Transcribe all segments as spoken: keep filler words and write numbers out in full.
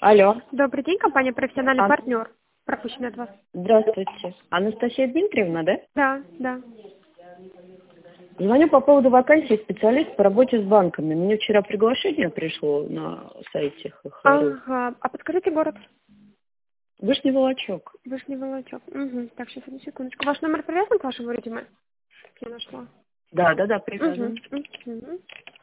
Алло. Добрый день, компания «Профессиональный А- партнер». Пропущенный от вас. Здравствуйте. Анастасия Дмитриевна, да? Да, да. Звоню по поводу вакансии специалист по работе с банками. Мне вчера приглашение пришло на сайте ХХРУ. Ага. А подскажите город? Вышний Волочок. Вышний Волочок. Угу. Так, сейчас, одну секундочку. Ваш номер привязан к вашему резюме? Я нашла. Да, да, да, Угу. привязан. Угу.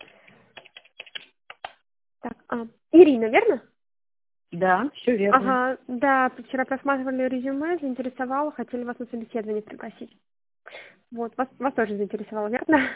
Так, а, Ирина, верно? Да, все верно. Ага, да, вчера просматривали резюме, заинтересовало, хотели вас на собеседование пригласить. Вот, вас, вас тоже заинтересовало, верно?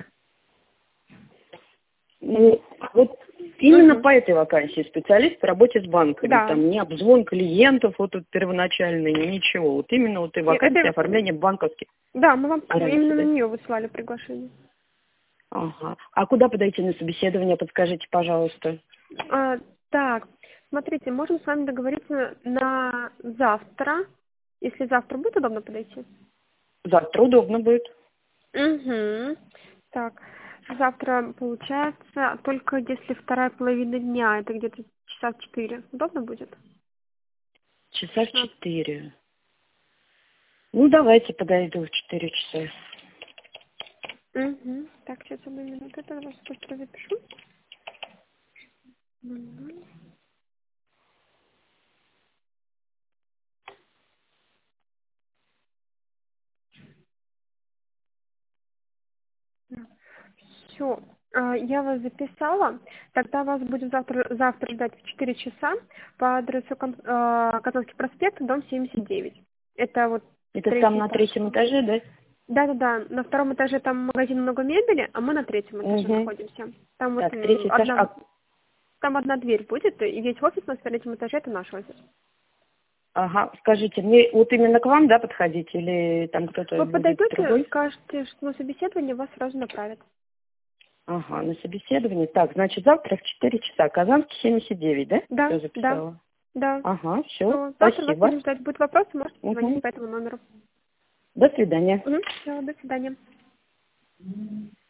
Ну, вот именно Мгм. по этой вакансии специалист по работе с банками. Да. Там не обзвон клиентов, вот тут первоначальный, ничего. Вот именно вот и И вакансия это- оформления банковских Да, мы вам гарантий, именно на да? нее выслали приглашение. Ага. А куда подойти на собеседование, подскажите, пожалуйста. А, так, смотрите, можем с вами договориться на завтра, если завтра будет удобно подойти. Завтра удобно будет. Угу. Так, завтра получается только если вторая половина дня, это где-то часа в четыре. Удобно будет? Часа в шестнадцать. четыре. Ну, давайте подойду в четыре часа. Угу. Так, сейчас одну минуту, это вас быстро запишу. Мгм. Все, я вас записала. Тогда вас будем завтра, завтра ждать в четыре часа по адресу Кон- э, Казанский проспект, дом семьдесят девять. Это вот Это там третий на этаж. третьем этаже, да? Да-да-да, на втором этаже там магазин много мебели, а мы на третьем этаже Угу. находимся. Там вот Так, м, третий этаж. одна, А, там одна дверь будет, и весь офис на третьем этаже это наш офис. ага, скажите, мне вот именно к вам, да, подходить, или там кто-то Вы будет подойдете, другой? скажете, что на собеседование вас сразу направят. Ага, на собеседование. Так, значит, завтра в четыре часа. Казанский семьдесят девять, да? Да, Все да, записала. да. Ага, все, Все, завтра вас спасибо. будем ждать. Будут вопросы, можете позвонить Угу. по этому номеру. До свидания. Все, до свидания.